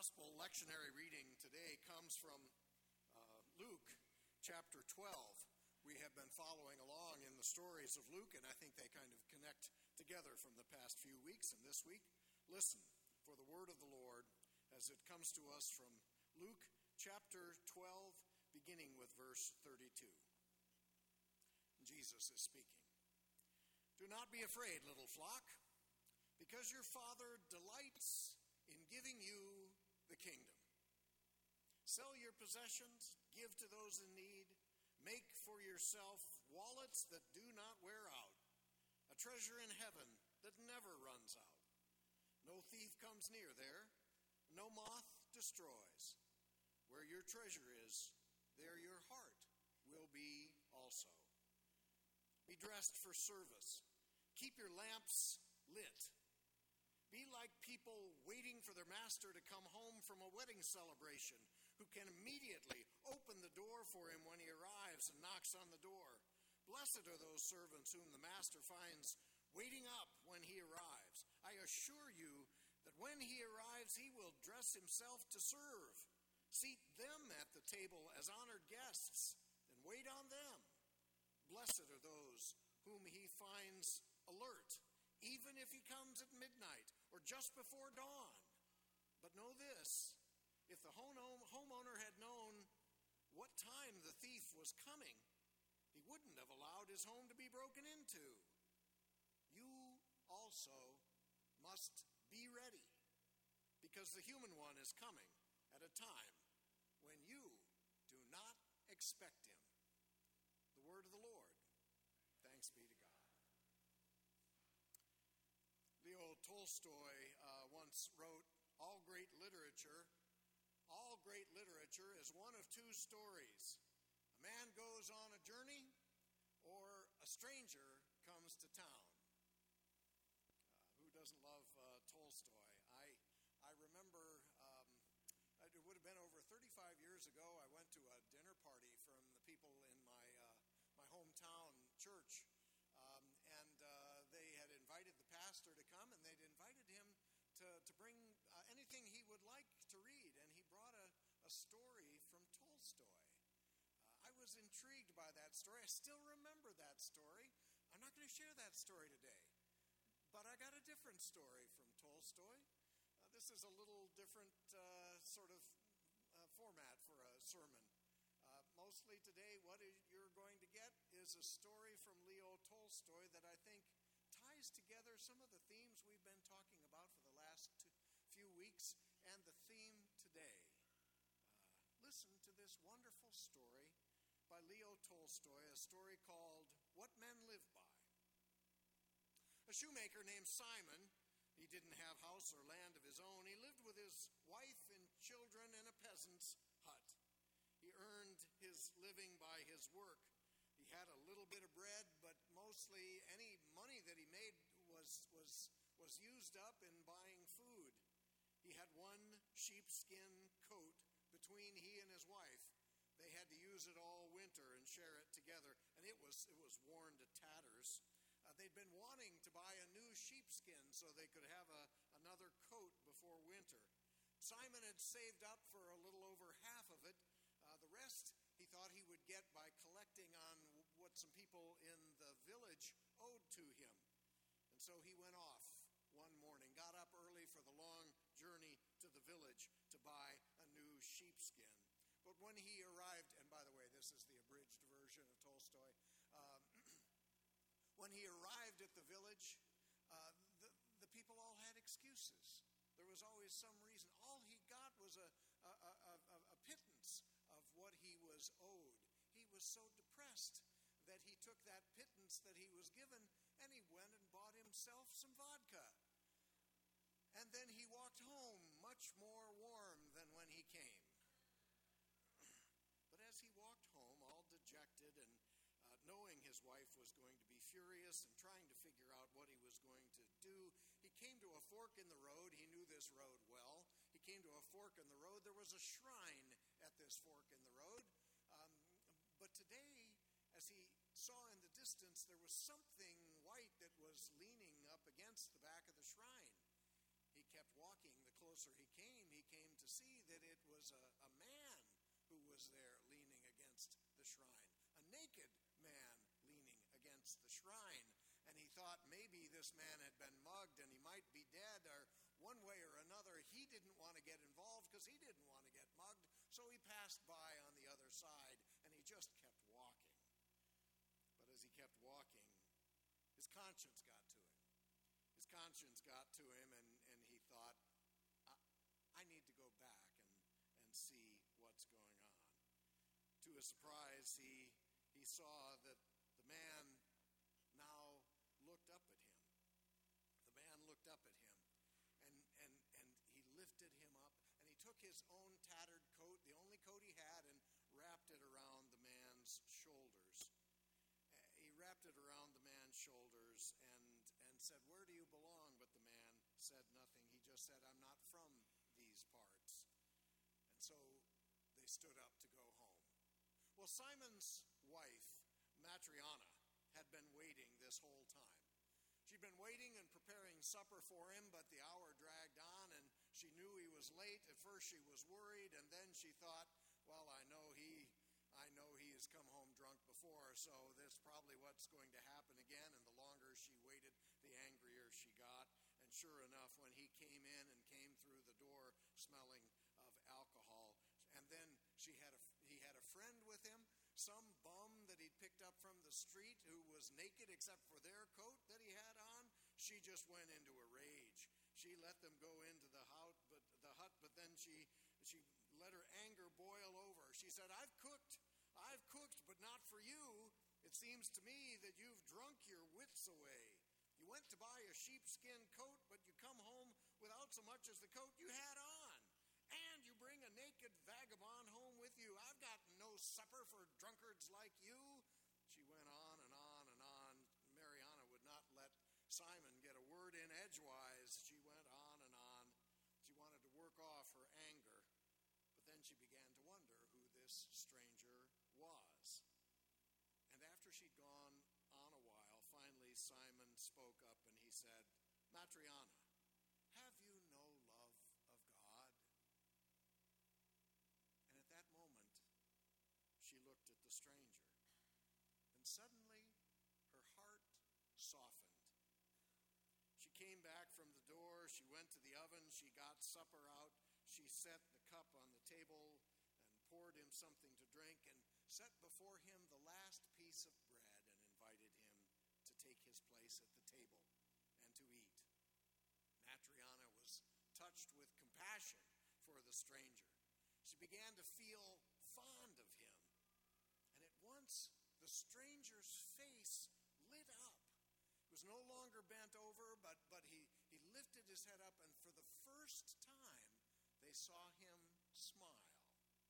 gospel lectionary reading today comes from Luke chapter 12. We have been following along in the stories of Luke, and I think they kind of connect together from the past few weeks and this week. Listen for the word of the Lord as it comes to us from Luke chapter 12, beginning with verse 32. Jesus is speaking. "Do not be afraid, little flock, because your Father delights in giving you the kingdom. Sell your possessions, give to those in need, make for yourself wallets that do not wear out, a treasure in heaven that never runs out. No thief comes near there, no moth destroys. Where your treasure is, there your heart will be also. Be dressed for service. Keep your lamps lit. Be like people waiting for their master to come home from a wedding celebration, who can immediately open the door for him when he arrives and knocks on the door. Blessed are those servants whom the master finds waiting up when he arrives. I assure you that when he arrives, he will dress himself to serve. Seat them at the table as honored guests, and wait on them. Blessed are those whom he finds alert, even if he comes at midnight or just before dawn. But know this, if the homeowner had known what time the thief was coming, he wouldn't have allowed his home to be broken into. You also must be ready, because the human one is coming at a time when you do not expect him." The word of the Lord. Thanks be to God. Leo Tolstoy once wrote, all great literature is one of two stories. A man goes on a journey, or a stranger comes to town. Who doesn't love Tolstoy? I remember, it would have been over 35 years ago, I went to a dinner party from the people in my hometown church. And they had invited the pastor to come, and they'd invited him to bring anything he would like to read. And he brought a story from Tolstoy. I was intrigued by that story. I still remember that story. I'm not going to share that story today. But I got a different story from Tolstoy. This is a little different sort of format for a sermon. Mostly today, what you're going to get is a story from Leo Tolstoy that I think ties together some of the themes we've been talking about for the last few weeks and the theme today. Listen to this wonderful story by Leo Tolstoy, a story called What Men Live By. A shoemaker named Simon, he didn't have house or land of his own. He lived with his wife and children in a peasant's hut. He earned his living by his work. He had a little bit of bread, but mostly any money that he made was used up in buying food. He had one sheepskin coat between he and his wife. They had to use it all winter and share it together, and it was worn to tatters. They'd been wanting to buy a new sheepskin so they could have another coat before winter. Simon had saved up for a little over half of it. The rest he thought he would get by collecting on what some people in the village owed to him. And so he went off one morning, got up early for the long journey to the village to buy a new sheepskin. But when he arrived, and by the way, this is the abridged version of Tolstoy, when he arrived at the village, the people all had excuses. There was always some reason. All he got was a pittance of what he was owed. He was so depressed that he took that pittance that he was given and he went and bought himself some vodka. And then he walked home much more warm than when he came. But as he walked home, all dejected and knowing his wife was going to be furious and trying to figure out what he was going to do, he came to a fork in the road. He knew this road well. He came to a fork in the road. There was a shrine at this fork in the road. But today, as he saw in the distance, there was something white that was leaning up against the back of the shrine. He kept walking. The closer he came to see that it was a man who was there leaning against the shrine, a naked man leaning against the shrine. And he thought maybe this man had been mugged and he might be dead, or one way or another. He didn't want to get involved because he didn't want to get mugged. So he passed by on the other side and he just kept walking. But as he kept walking, his conscience got to him. His conscience got to him, and he thought, I need to go back and see what's going on. To his surprise, he saw that the man now looked up at him. The man looked up at him, and he lifted him up, and he took his own tattered coat, the only coat he had, and wrapped it around the man's shoulders. He wrapped it around the man's shoulders and said, "Where do you belong?" But the man said nothing. He just said, "I'm not from these parts." And so they stood up to go home. Well, Simon's wife, Matriana, had been waiting this whole time. She'd been waiting and preparing supper for him, but the hour dragged on, and she knew he was late. At first she was worried, and then she thought, well, I know he has come home drunk before, so that's probably what's going to happen again. And the longer she waited, the angrier she got. And sure enough, when he came in and came through the door smelling of alcohol, and then he had a friend with him, some bum that he'd picked up from the street who was naked except for their coat that he had on. She just went into a rage. She let them go into the hut, but then she let her anger boil over. She said, I've cooked, but not for you. It seems to me that you've drunk your wits away. You went to buy a sheepskin coat, but you come home without so much as the coat you had on. And you bring a naked vagabond home with you. I've got no supper for drunkards like you. She went on and on and on. Mariana would not let Simon get a word in edgewise. She went on and on. She wanted to work off her anger. But then she began to wonder who this stranger was. And after she'd gone on a while, finally Simon spoke up and he said, Matriana, have you no love of God? And at that moment, she looked at the stranger. And suddenly, her heart softened. She came back from the door. She went to the oven. She got supper out. She set the cup on the table and poured him something to drink and set before him the last piece of bread and invited him to take his place at the table and to eat. Matriana was touched with compassion for the stranger. She began to feel fond of him. And at once, the stranger's face lit up. He was no longer bent over, but he lifted his head up, and for the first time, they saw him smile.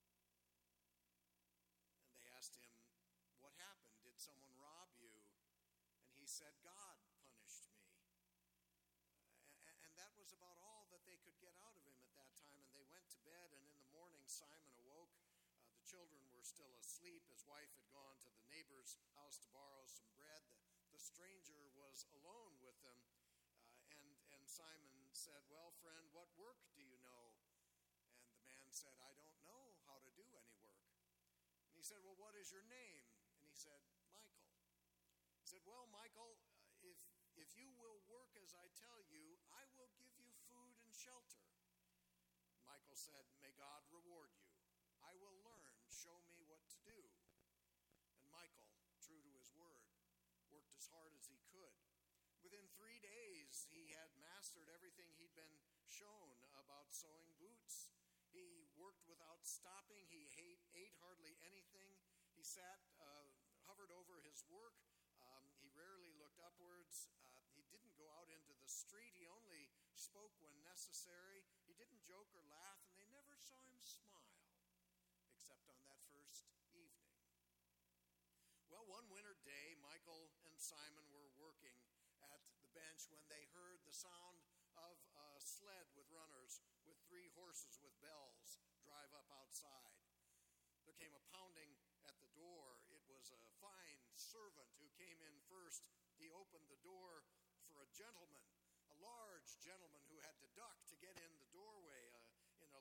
And they asked him, what happened? Did someone rob you? And he said, God punished me. And that was about all that they could get out of him at that time. And they went to bed, and in the morning, Simon awoke. The children were still asleep. His wife had gone to the neighbor's house to borrow some bread. The stranger was alone with them. And Simon said, well, friend, what work do you know? And the man said, I don't know how to do any work. And he said, well, what is your name? And he said, Michael. He said, well, Michael, if you will work as I tell you, I will give you food and shelter. Michael said, may God reward you. I will learn. Show me what to do. And Michael, true to his word, worked as hard as he could. Within 3 days, he had mastered everything he'd been shown about sewing boots. He worked without stopping. He ate hardly anything. He hovered over his work. He rarely looked upwards. He didn't go out into the street. He only spoke when necessary. He didn't joke or laugh, and they never saw him smile, except on that first evening. Well, one winter day, Michael and Simon were working at the bench when they heard the sound of a sled with runners with 3 horses with bells drive up outside. There came a pounding at the door. It was a fine servant who came in first. He opened the door for a gentleman, a large gentleman who had to duck to get in the doorway.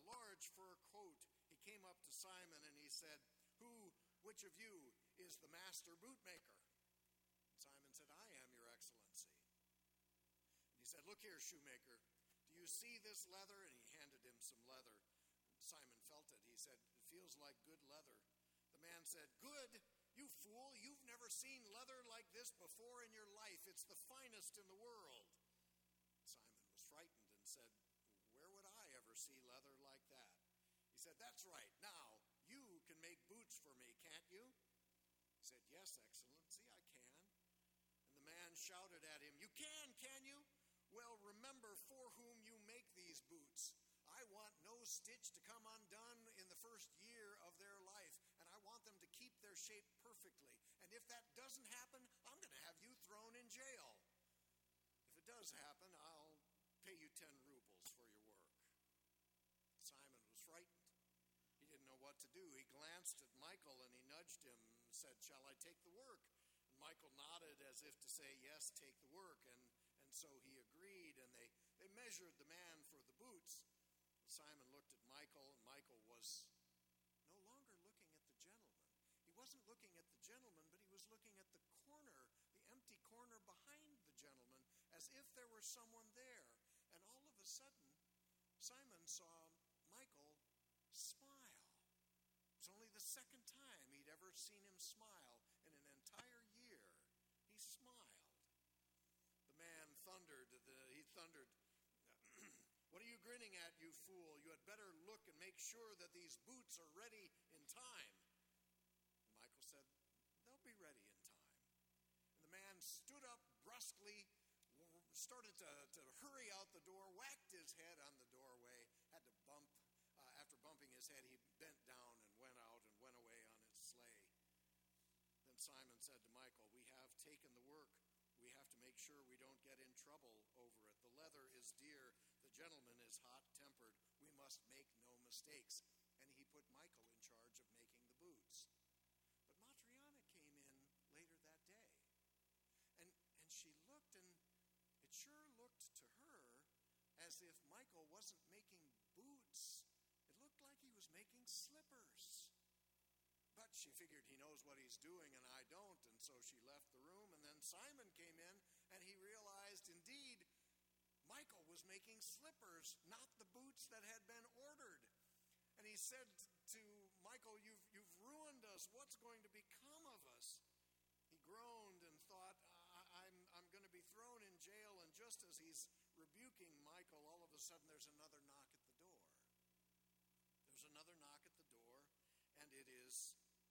large fur coat. He came up to Simon and he said, which of you is the master bootmaker? And Simon said, I am, Your Excellency. And he said, look here, shoemaker, do you see this leather? And he handed him some leather. Simon felt it. He said, it feels like good leather. The man said, good? You fool, you've never seen leather like this before in your life. It's the finest in the world. Simon was frightened and said, where would I ever see leather like that? He said, that's right. Now, you can make boots for me, can't you? He said, yes, Excellency, I can. And the man shouted at him, you can you? Well, remember for whom you make these boots. I want no stitch to come undone in the first year of their life, and I want them to keep their shape perfectly. And if that doesn't happen, I'm going to have you thrown in jail. If it does happen, I'll pay you 10 rubles for your work. Simon was frightened. He didn't know what to do. He glanced at Michael and he nudged him and said, shall I take the work? And Michael nodded as if to say, yes, take the work. And so he agreed, and they measured the man for the boots. Simon looked at Michael, and Michael was no longer looking at the gentleman. He wasn't looking at the gentleman, but he was looking at the corner, the empty corner behind the gentleman, as if there were someone there. And all of a sudden, Simon saw Michael smile. It was only the second time he'd ever seen him smile in an entire year. He smiled. The man thundered. He thundered, what are you grinning at, you fool? You had better look and make sure that these boots are ready in time. And Michael said, they'll be ready in time. And the man stood up brusquely, started to hurry out the door, whacked his head on the doorway, had to bump. After bumping his head, he bent down and went out and went away on his sleigh. Then Simon said to Michael, we have taken the work. We have to make sure we don't get in trouble over it. The leather is dear. The gentleman is hot-tempered. We must make no mistakes. And he put Michael in charge of making the boots. But Matriana came in later that day. And she looked, and it sure looked to her as if Michael wasn't making boots. It looked like he was making slippers. But she figured he knows what he's doing and I don't, and so she left the room. And then Simon came in, and he realized, indeed, Michael was making slippers, not the boots that had been ordered. And he said to Michael, you've ruined us. What's going to become of us? He groaned and thought, I'm going to be thrown in jail. And just as he's rebuking Michael, all of a sudden there's another knock at the door. There's another knock at the door, and it is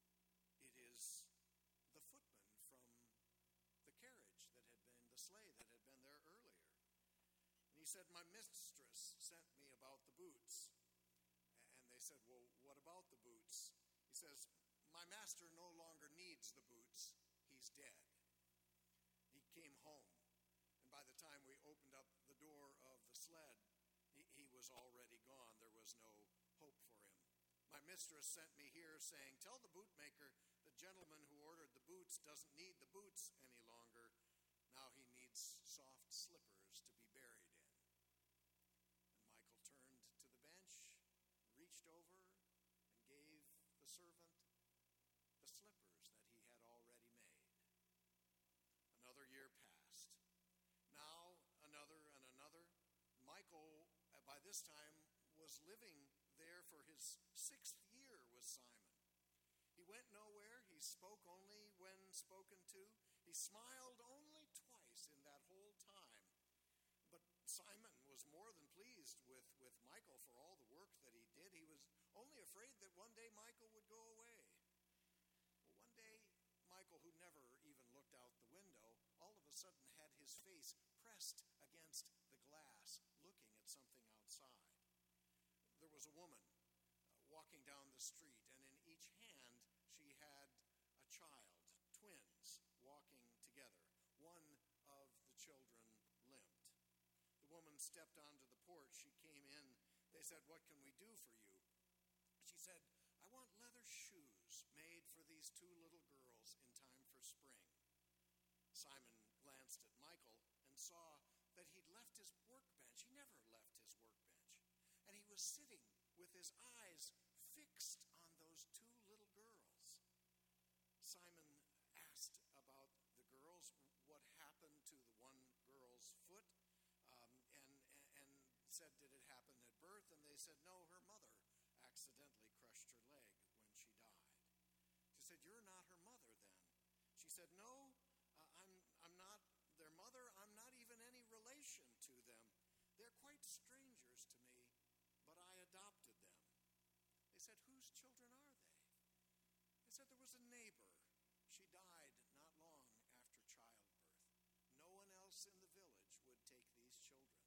the footman from the carriage that had been, the sleigh that had been there earlier. And he said, my mistress sent me about the boots. And they said, well, what about the boots? He says, my master no longer needs the boots. He's dead. He came home, and by the time we opened up the door of the sled, he was already gone. There was no hope for him. My mistress sent me here saying, tell the bootmaker the gentleman who ordered the boots doesn't need the boots any longer. Now he needs soft slippers to be buried in. And Michael turned to the bench, reached over, and gave the servant the slippers that he had already made. Another year passed. Now another and another. Michael, by this time, was living there for his 6th year with Simon. He went nowhere. He spoke only when spoken to. He smiled only twice in that whole time. But Simon was more than pleased with Michael for all the work that he did. He was only afraid that one day Michael would go away. Well, one day, Michael, who never even looked out the window, all of a sudden had his face pressed against the glass, looking at something outside. There was a woman walking down the street, and in each hand she had a child, twins, walking together. One of the children limped. The woman stepped onto the porch. She came in. They said, what can we do for you? She said, I want leather shoes made for these 2 little girls in time for spring. Simon glanced at Michael and saw that he'd left his workbench. He never left his workbench. And he was sitting with his eyes fixed on those two little girls. Simon asked about the girls, what happened to the one girl's foot, and said, did it happen at birth? And they said, no, her mother accidentally crushed her leg when she died. She said, you're not her mother then? She said, no, I'm not their mother. I'm not even any relation to them. They're quite strangers to me, but I adopted them. They said, whose children are they? They said, there was a neighbor. She died not long after childbirth. No one else in the village would take these children.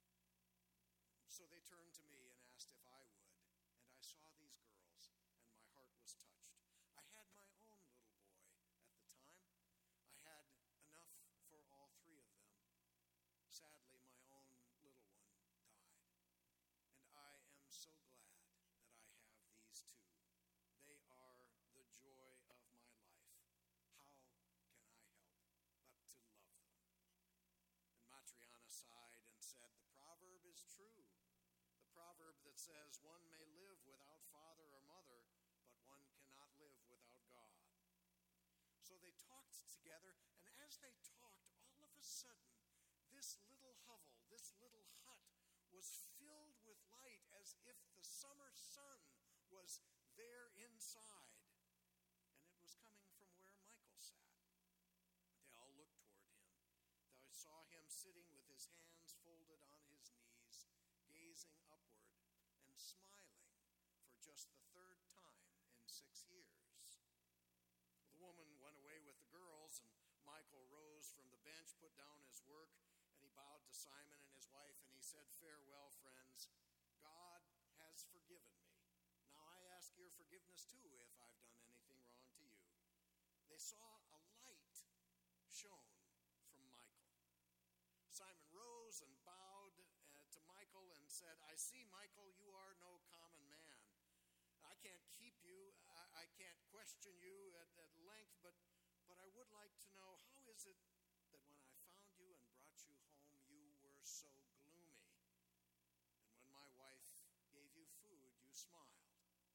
So they turned to me and asked if I would, and I saw these girls, and my heart was touched. I had my own little boy at the time. I had enough for all three of them. Sadly, my own little one died. And I am so glad that I have these two. They are the joy of my life. How can I help but to love them? And Matriana sighed and said, the proverb is true. The proverb that says, one may live without father or mother, but one cannot live without God. So they talked together, and as they talked, all of a sudden, this little hovel, this little hut, was filled with light as if the summer sun was there inside. And it was coming from where Michael sat. They all looked toward him. They saw him sitting with his hands folded on his knees, gazing upward and smiling for just the third time in 6 years. The woman went away with the girls, and Michael rose from the bench, put down his work, and he bowed to Simon and his wife, and he said, farewell, friends. God has forgiven me. Now I ask your forgiveness too if I've done anything wrong to you. They saw a light shone from Michael. Simon rose and bowed to Michael and said, I see, Michael, you are no common man. I can't keep you, I can't question you at length, but I would like to know, how is it that when I found you and brought you home, you were so gloomy? And when my wife gave you food, you smiled.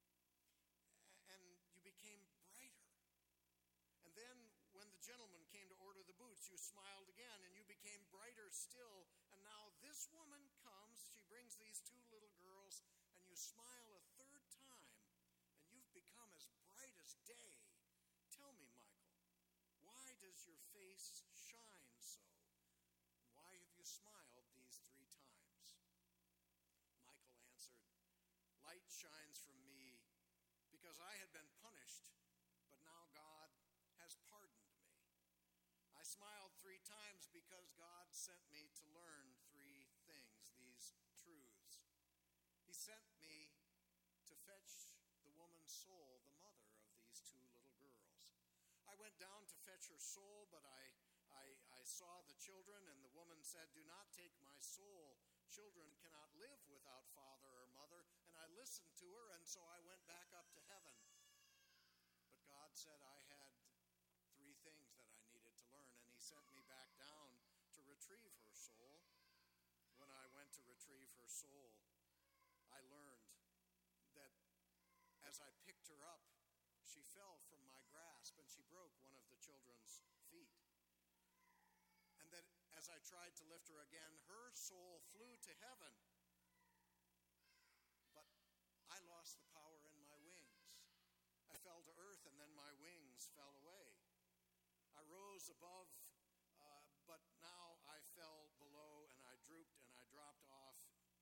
And you became brighter. And then when the gentleman came to order the boots, you smiled again, and you became brighter still. And now this woman comes, she brings these two little girls, and you smile a third time, and you've become as bright as day. Tell me, Michael, why does your face shine so? Why have you smiled these 3 times? Michael answered, light shines from me because I had been punished, but now God has pardoned me. I smiled 3 times because God sent me to learn 3 things, these truths. He sent me to fetch the woman's soul, the mother of these 2 little girls. I went down to fetch her soul, but I saw the children, and the woman said, do not take my soul. Children cannot live without father or mother. And I listened to her, and so I went back up to heaven. But God said I had 3 things that I needed to learn, and he sent me back down to retrieve her soul. When I went to retrieve her soul, I learned that as I picked her up, she fell from my grasp and she broke one of the children's feet. And that as I tried to lift her again, her soul flew to heaven. But I lost the power in my wings. I fell to earth and then my wings fell away. I rose above, but now I fell below and I drooped and I dropped off.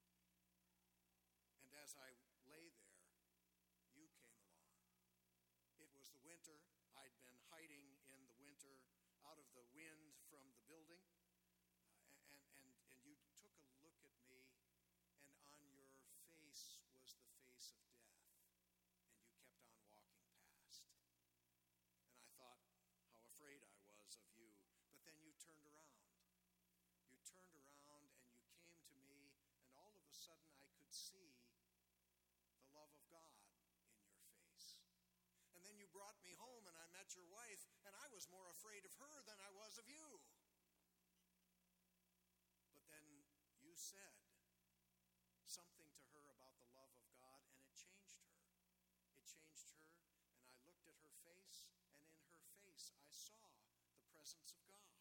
And as I lay there, you came along. It was the winter. I'd been hiding in the winter out of the wind from the building. And you took a look at me, and on your face was the face of death. And you kept on walking past. And I thought how afraid I was of you. But then you turned around. You turned around and you came to me, and all of a sudden I could see the love of God in your face. And then you brought me home and I met your wife, and I was more afraid of her than I was of you. But then you said something to her about the love of God, face, and in her face I saw the presence of God.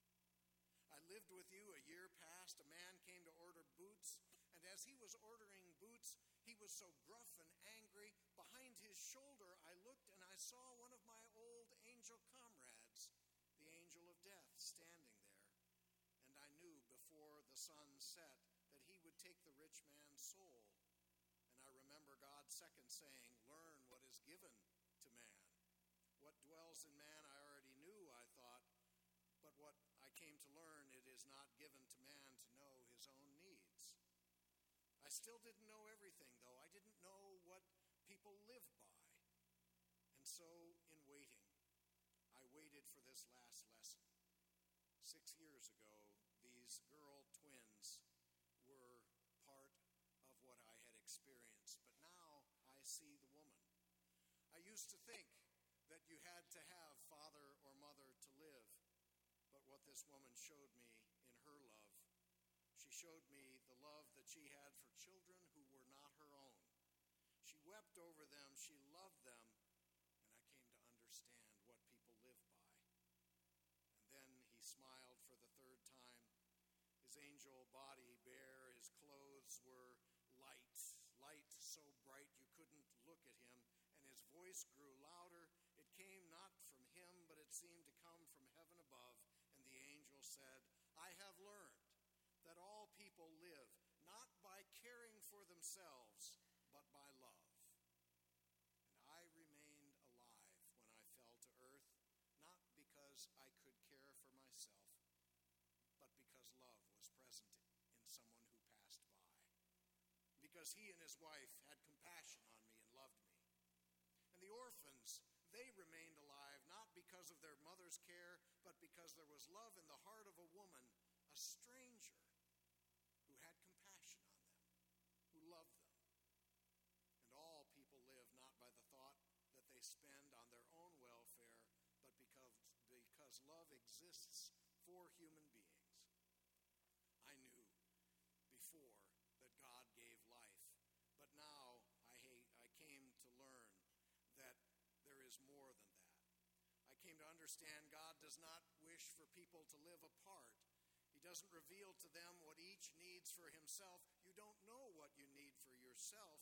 I lived with you a year past. A man came to order boots, and as he was ordering boots, he was so gruff and angry. Behind his shoulder I looked, and I saw one of my old angel comrades, the angel of death, standing there. And I knew before the sun set that he would take the rich man's soul. And I remember God's second saying, learn what is given to man. What dwells in man I already knew, I thought, but what I came to learn, it is not given to man to know his own needs. I still didn't know everything, though. I didn't know what people live by. And so, in waiting, I waited for this last lesson. 6 years ago, these girl twins were part of what I had experienced, but now I see the woman. I used to think that you had to have father or mother to live, but what this woman showed me in her love, she showed me the love that she had for children who were not her own. She wept over them, she loved them, and I came to understand what people live by. And then he smiled for the third time. His angel body bare, his clothes were light so bright you couldn't look at him, and his voice grew louder. It came not from him, but it seemed to come from heaven above, and the angel said, I have learned that all people live not by caring for themselves, but by love. And I remained alive when I fell to earth, not because I could care for myself, but because love was present in someone who passed by. Because he and his wife had compassion on me and loved me. And the orphans, they remained alive not because of their mother's care, but because there was love in the heart of a woman, a stranger, who had compassion on them, who loved them. And all people live not by the thought that they spend on their own welfare, but because love exists for human beings. I knew before that God gave life, but now I came to learn that there is more than that. I came to understand God does not wish for people to live apart. He doesn't reveal to them what each needs for himself. You don't know what you need for yourself,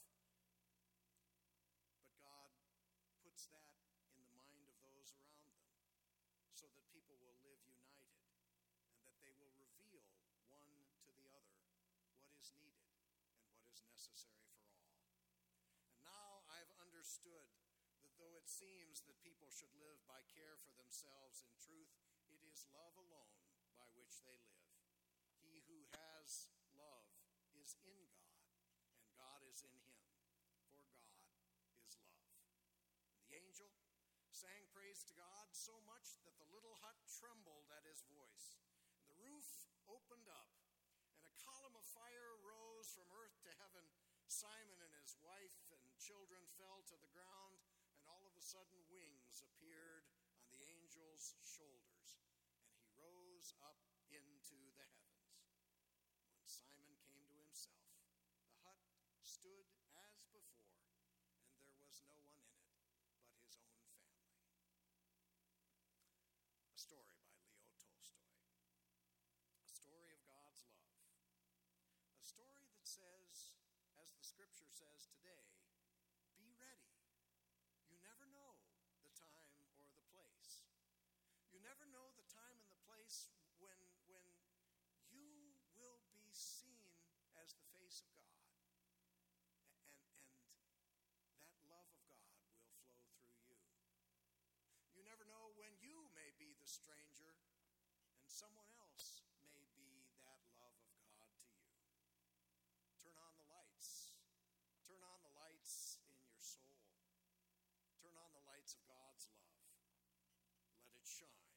but God puts that in the mind of those around them so that people will live united and that they will reveal one to the other what is needed and what is necessary for all. And now I've understood that though it seems that people should live by care for themselves, in truth, it is love alone by which they live. He who has love is in God, and God is in him, for God is love. And the angel sang praise to God so much that the little hut trembled at his voice. And the roof opened up, and a column of fire rose from earth to heaven. Simon and his wife and children fell to the ground, and all of a sudden wings appeared on the angel's shoulders, and he rose up into the heavens. When Simon came to himself, the hut stood as before, and there was no one in it but his own family. A story by Leo Tolstoy. A story of God's love. A story that says, as the scripture says today, be ready. You never know the time or the place. You never know the time and the place when you will be seen as the face of God. And that love of God will flow through you. You never know when you may be the stranger and someone else may be that love of God to you. Turn on the lights. Turn on the lights in your soul. Turn on the lights of God's love. Let it shine